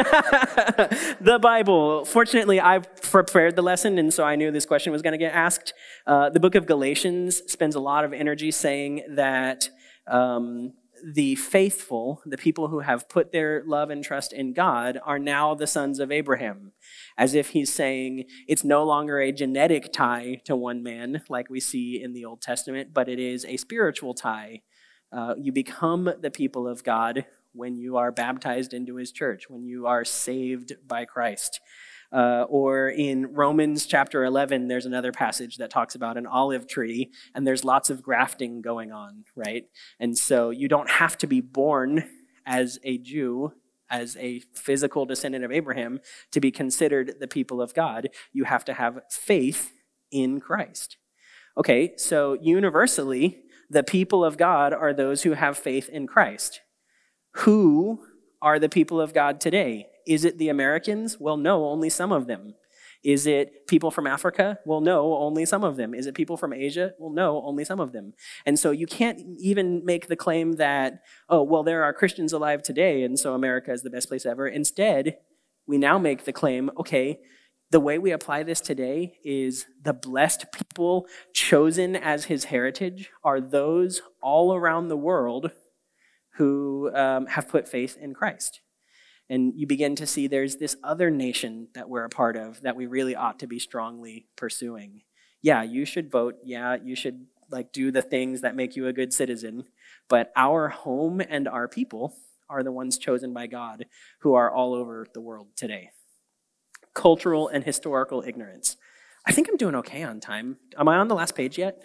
The Bible. Fortunately, I prepared the lesson, and so I knew this question was going to get asked. Uh, the book of Galatians spends a lot of energy saying that um, the faithful, the people who have put their love and trust in God, are now the sons of Abraham. As if he's saying it's no longer a genetic tie to one man, like we see in the Old Testament, but it is a spiritual tie. Uh, you become the people of God when you are baptized into his church, when you are saved by Christ. Uh, or in Romans chapter eleven, there's another passage that talks about an olive tree, and there's lots of grafting going on, right? And so you don't have to be born as a Jew, as a physical descendant of Abraham, to be considered the people of God. You have to have faith in Christ. Okay, so universally, the people of God are those who have faith in Christ. Who are the people of God today? Is it the Americans? Well, no, only some of them. Is it people from Africa? Well, no, only some of them. Is it people from Asia? Well, no, only some of them. And so you can't even make the claim that, oh, well, there are Christians alive today, and so America is the best place ever. Instead, we now make the claim, okay, the way we apply this today is the blessed people chosen as his heritage are those all around the world who um, have put faith in Christ. And you begin to see there's this other nation that we're a part of that we really ought to be strongly pursuing. Yeah, you should vote. Yeah, you should like do the things that make you a good citizen. But our home and our people are the ones chosen by God who are all over the world today. Cultural and historical ignorance. I think I'm doing okay on time. Am I on the last page yet?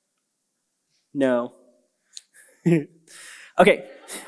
No. Okay.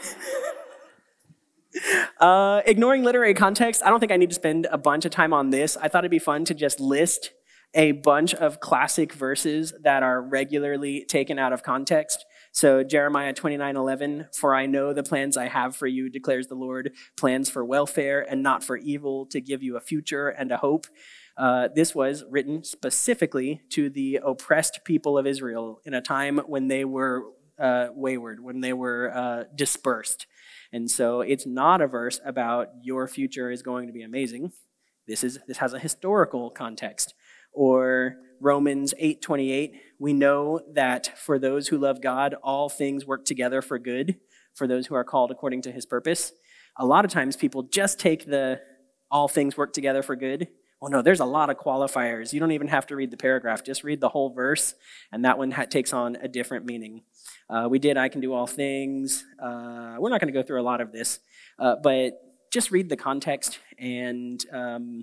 Uh, ignoring literary context, I don't think I need to spend a bunch of time on this. I thought it'd be fun to just list a bunch of classic verses that are regularly taken out of context. So Jeremiah twenty-nine eleven, for I know the plans I have for you, declares the Lord, plans for welfare and not for evil, to give you a future and a hope. Uh, this was written specifically to the oppressed people of Israel in a time when they were uh, wayward, when they were uh, dispersed. And so it's not a verse about your future is going to be amazing. This is this has a historical context. Or Romans eight twenty-eight, we know that for those who love God, all things work together for good, for those who are called according to his purpose. A lot of times people just take the all things work together for good. Well, no, there's a lot of qualifiers. You don't even have to read the paragraph. Just read the whole verse, and that one ha- takes on a different meaning. Uh, we did I can do all things. Uh, we're not going to go through a lot of this, uh, but just read the context, and um,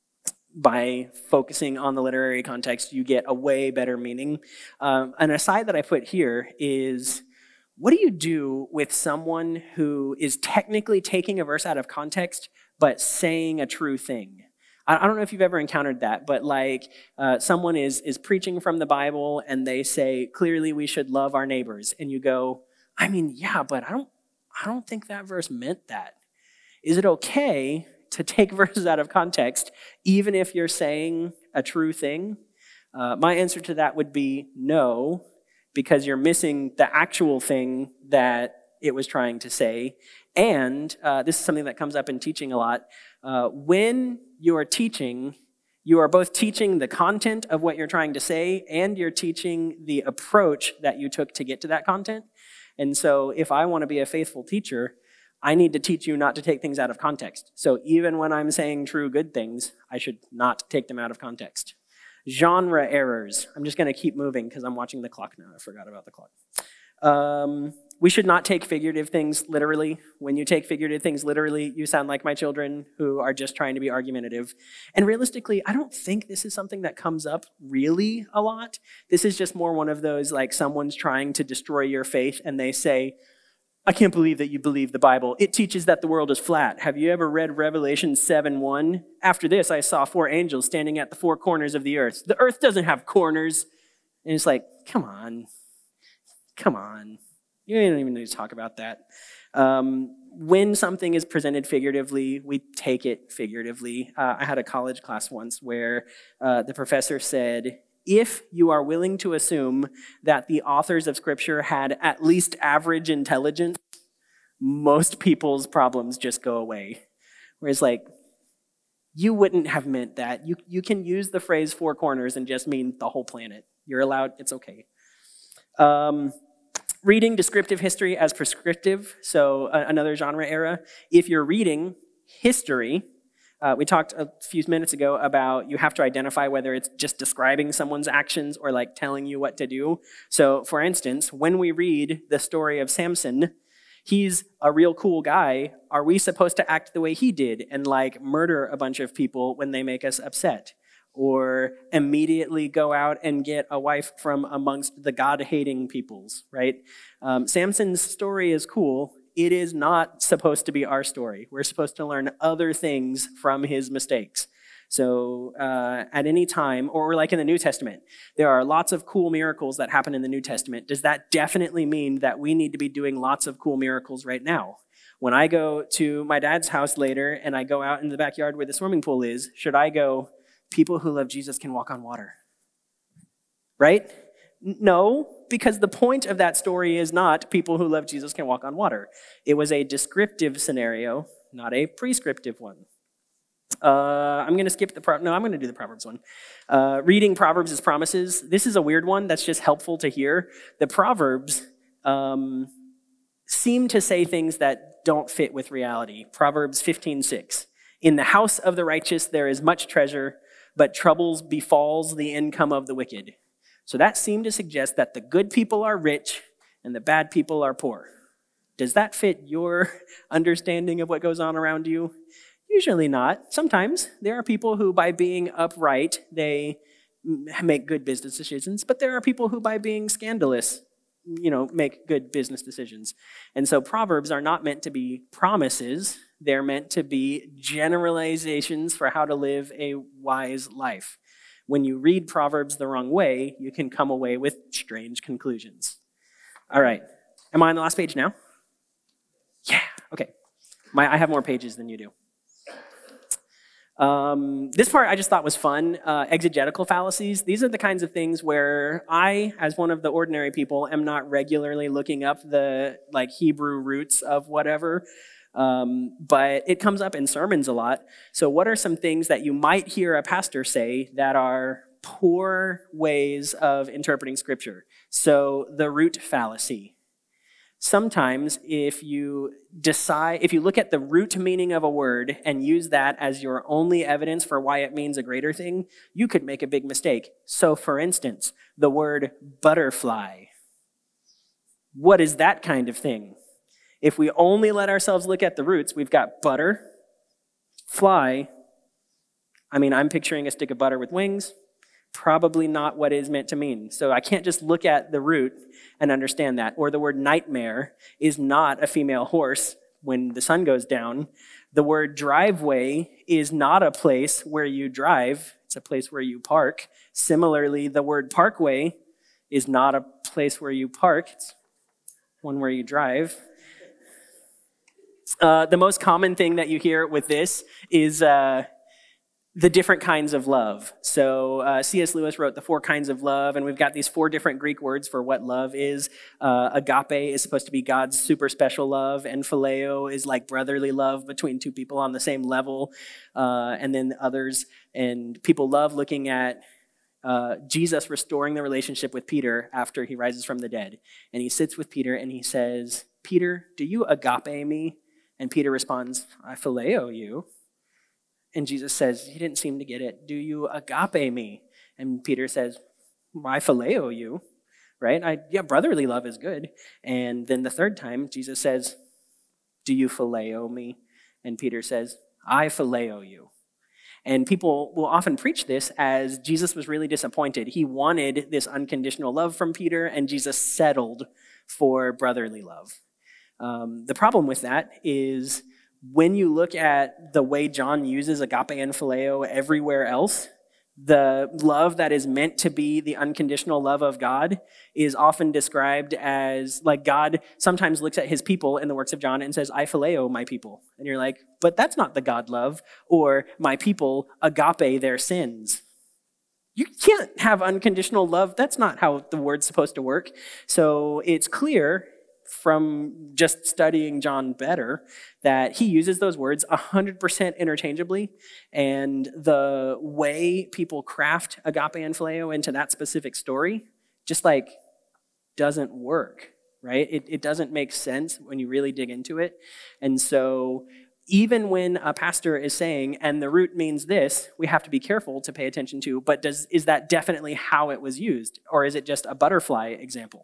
by focusing on the literary context, you get a way better meaning. Um, an aside that I put here is, what do you do with someone who is technically taking a verse out of context, but saying a true thing? I don't know if you've ever encountered that, but like uh, someone is is preaching from the Bible and they say, clearly we should love our neighbors. And you go, I mean, yeah, but I don't I don't think that verse meant that. Is it okay to take verses out of context, even if you're saying a true thing? Uh, my answer to that would be no, because you're missing the actual thing that it was trying to say. And uh, this is something that comes up in teaching a lot. Uh, when you are teaching, you are both teaching the content of what you're trying to say, and you're teaching the approach that you took to get to that content. And so if I want to be a faithful teacher, I need to teach you not to take things out of context. So even when I'm saying true good things, I should not take them out of context. Genre errors. I'm just going to keep moving because I'm watching the clock now. I forgot about the clock. Um, we should not take figurative things literally. When you take figurative things literally, you sound like my children who are just trying to be argumentative. And realistically, I don't think this is something that comes up really a lot. This is just more one of those, like someone's trying to destroy your faith and they say, I can't believe that you believe the Bible. It teaches that the world is flat. Have you ever read Revelation seven one? After this, I saw four angels standing at the four corners of the earth. The earth doesn't have corners. And it's like, come on. Come on. You don't even need to talk about that. Um, when something is presented figuratively, we take it figuratively. Uh, I had a college class once where uh, the professor said, if you are willing to assume that the authors of Scripture had at least average intelligence, most people's problems just go away. Whereas, like, you wouldn't have meant that. You, you can use the phrase four corners and just mean the whole planet. You're allowed, it's okay. Um, reading descriptive history as prescriptive, so uh, another genre era. If you're reading history, uh, we talked a few minutes ago about you have to identify whether it's just describing someone's actions or like telling you what to do. So for instance, when we read the story of Samson, he's a real cool guy. Are we supposed to act the way he did and like murder a bunch of people when they make us upset? Or immediately go out and get a wife from amongst the God-hating peoples, right? Um, Samson's story is cool. It is not supposed to be our story. We're supposed to learn other things from his mistakes. So uh, at any time, or like in the New Testament, there are lots of cool miracles that happen in the New Testament. Does that definitely mean that we need to be doing lots of cool miracles right now? When I go to my dad's house later and I go out in the backyard where the swimming pool is, should I go, people who love Jesus can walk on water? Right? No, because the point of that story is not people who love Jesus can walk on water. It was a descriptive scenario, not a prescriptive one. Uh, I'm going to skip the, Pro- no, I'm going to do the Proverbs one. Uh, reading Proverbs as promises. This is a weird one that's just helpful to hear. The Proverbs um, seem to say things that don't fit with reality. Proverbs fifteen six. In the house of the righteous there is much treasure, but troubles befalls the income of the wicked. So that seemed to suggest that the good people are rich and the bad people are poor. Does that fit your understanding of what goes on around you? Usually not. Sometimes there are people who, by being upright, they make good business decisions, but there are people who, by being scandalous, you know, make good business decisions. And so Proverbs are not meant to be promises. They're meant to be generalizations for how to live a wise life. When you read Proverbs the wrong way, you can come away with strange conclusions. All right. Am I on the last page now? Yeah. Okay. My, I have more pages than you do. Um, this part I just thought was fun. Uh, exegetical fallacies. These are the kinds of things where I, as one of the ordinary people, am not regularly looking up the like Hebrew roots of whatever. Um, but it comes up in sermons a lot. So what are some things that you might hear a pastor say that are poor ways of interpreting Scripture? So the root fallacy. Sometimes if you decide, if you look at the root meaning of a word and use that as your only evidence for why it means a greater thing, you could make a big mistake. So for instance, the word butterfly. What is that kind of thing? If we only let ourselves look at the roots, we've got butter, fly. I mean, I'm picturing a stick of butter with wings. Probably not what it is meant to mean. So I can't just look at the root and understand that. Or the word nightmare is not a female horse when the sun goes down. The word driveway is not a place where you drive. It's a place where you park. Similarly, the word parkway is not a place where you park. It's one where you drive. Uh, the most common thing that you hear with this is uh, the different kinds of love. So uh, C S Lewis wrote The Four Kinds of Love, and we've got these four different Greek words for what love is. Uh, agape is supposed to be God's super special love, and phileo is like brotherly love between two people on the same level, uh, and then others. And people love looking at uh, Jesus restoring the relationship with Peter after he rises from the dead. And he sits with Peter and he says, "Peter, do you agape me?" And Peter responds, "I phileo you." And Jesus says, "You didn't seem to get it. Do you agape me?" And Peter says, "I phileo you," right? I, yeah, brotherly love is good. And then the third time, Jesus says, "Do you phileo me?" And Peter says, "I phileo you." And people will often preach this as Jesus was really disappointed. He wanted this unconditional love from Peter, and Jesus settled for brotherly love. Um, the problem with that is when you look at the way John uses agape and phileo everywhere else, the love that is meant to be the unconditional love of God is often described as, like, God sometimes looks at his people in the works of John and says, "I phileo my people." And you're like, but that's not the God love. Or, "My people agape their sins." You can't have unconditional love. That's not how the word's supposed to work. So it's clear from just studying John better that he uses those words one hundred percent interchangeably, and the way people craft agape and phileo into that specific story just like doesn't work, right? It, it doesn't make sense when you really dig into it. And so even when a pastor is saying, and the root means this, we have to be careful to pay attention to, but does is that definitely how it was used? Or is it just a butterfly example?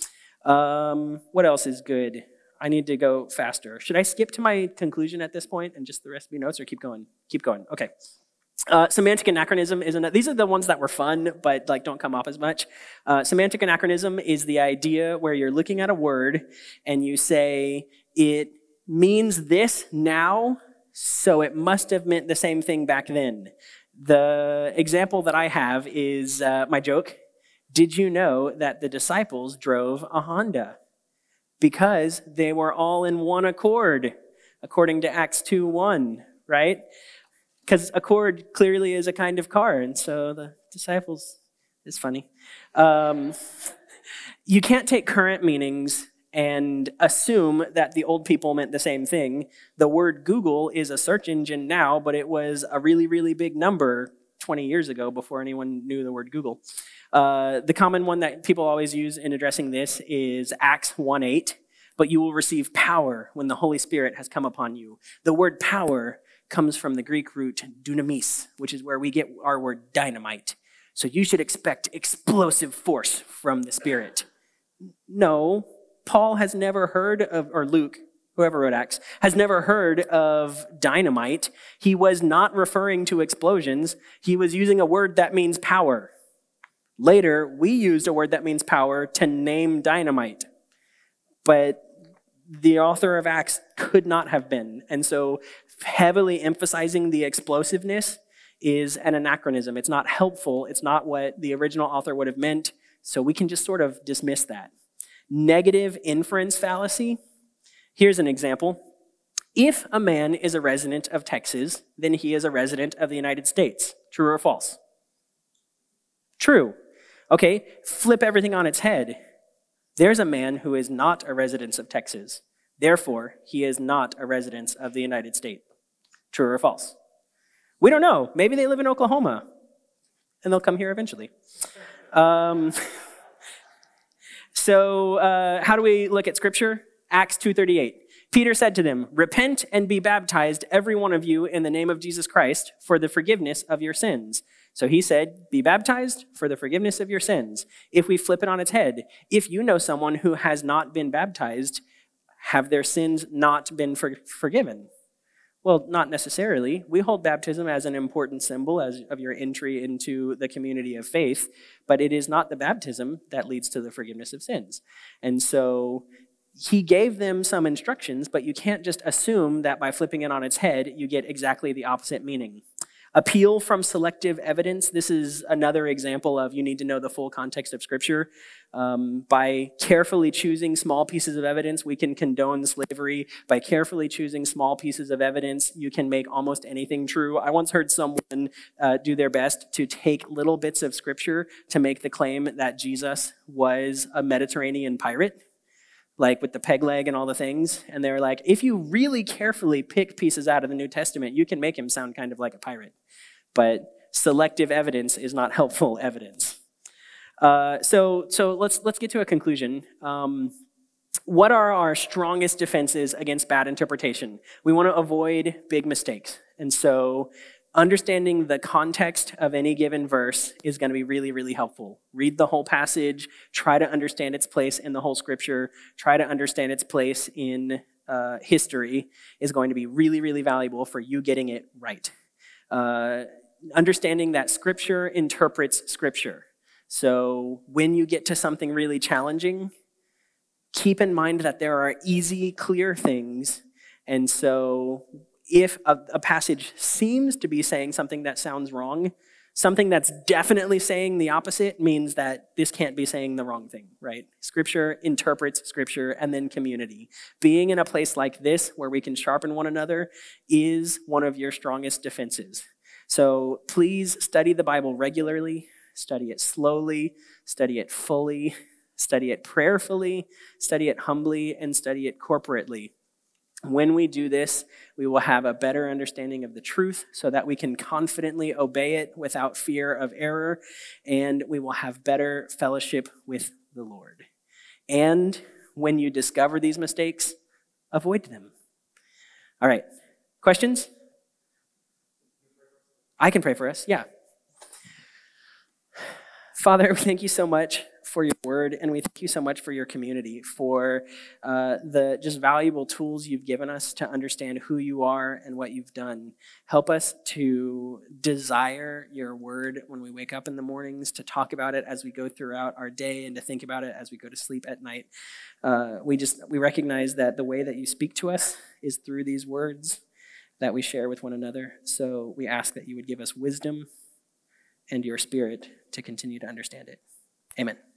Um, what else is good? I need to go faster. Should I skip to my conclusion at this point and just the rest of your notes, or keep going? Keep going, okay. Uh, semantic anachronism is another. These are the ones that were fun, but like don't come up as much. Uh, semantic anachronism is the idea where you're looking at a word and you say, it means this now, so it must have meant the same thing back then. The example that I have is uh, my joke. Did you know that the disciples drove a Honda? Because they were all in one accord, according to Acts two one, right? Because accord clearly is a kind of car, and so the disciples is funny. Um, you can't take current meanings and assume that the old people meant the same thing. The word Google is a search engine now, but it was a really, really big number twenty years ago before anyone knew the word Google. Uh, the common one that people always use in addressing this is Acts one eight, but you will receive power when the Holy Spirit has come upon you. The word power comes from the Greek root dunamis, which is where we get our word dynamite. So you should expect explosive force from the Spirit. No, Paul has never heard of, or Luke, whoever wrote Acts, has never heard of dynamite. He was not referring to explosions. He was using a word that means power. Later, we used a word that means power to name dynamite. But the author of Acts could not have been. And so heavily emphasizing the explosiveness is an anachronism. It's not helpful. It's not what the original author would have meant. So we can just sort of dismiss that. Negative inference fallacy. Here's an example. If a man is a resident of Texas, then he is a resident of the United States. True or false? True. Okay, flip everything on its head. There's a man who is not a resident of Texas. Therefore, he is not a resident of the United States. True or false? We don't know. Maybe they live in Oklahoma, and they'll come here eventually. Um, so uh, how do we look at Scripture? Acts two thirty-eight. Peter said to them, repent and be baptized, every one of you, in the name of Jesus Christ, for the forgiveness of your sins. So he said, be baptized for the forgiveness of your sins. If we flip it on its head, if you know someone who has not been baptized, have their sins not been for- forgiven? Well, not necessarily. We hold baptism as an important symbol as of your entry into the community of faith, but it is not the baptism that leads to the forgiveness of sins. And so he gave them some instructions, but you can't just assume that by flipping it on its head, you get exactly the opposite meaning. Appeal from selective evidence. This is another example of you need to know the full context of Scripture. Um, by carefully choosing small pieces of evidence, we can condone slavery. By carefully choosing small pieces of evidence, you can make almost anything true. I once heard someone uh, do their best to take little bits of Scripture to make the claim that Jesus was a Mediterranean pirate, like with the peg leg and all the things. And they were like, if you really carefully pick pieces out of the New Testament, you can make him sound kind of like a pirate. But selective evidence is not helpful evidence. Uh, so so let's let's get to a conclusion. Um, what are our strongest defenses against bad interpretation? We want to avoid big mistakes. And so understanding the context of any given verse is going to be really, really helpful. Read the whole passage, try to understand its place in the whole Scripture, try to understand its place in uh, history is going to be really, really valuable for you getting it right. Uh, understanding that Scripture interprets Scripture. So when you get to something really challenging, keep in mind that there are easy, clear things. And so if a, a passage seems to be saying something that sounds wrong, something that's definitely saying the opposite means that this can't be saying the wrong thing, right? Scripture interprets Scripture, and then community. Being in a place like this where we can sharpen one another is one of your strongest defenses. So please study the Bible regularly. study it slowly, study it fully, study it prayerfully, study it humbly, and study it corporately. When we do this, we will have a better understanding of the truth so that we can confidently obey it without fear of error, and we will have better fellowship with the Lord. And when you discover these mistakes, avoid them. All right, questions? I can pray for us, yeah. Father, thank you so much for your word, and we thank you so much for your community, for uh, the just valuable tools you've given us to understand who you are and what you've done. Help us to desire your word when we wake up in the mornings, to talk about it as we go throughout our day, and to think about it as we go to sleep at night. Uh, we just we recognize that the way that you speak to us is through these words that we share with one another. So we ask that you would give us wisdom and your spirit to continue to understand it. Amen.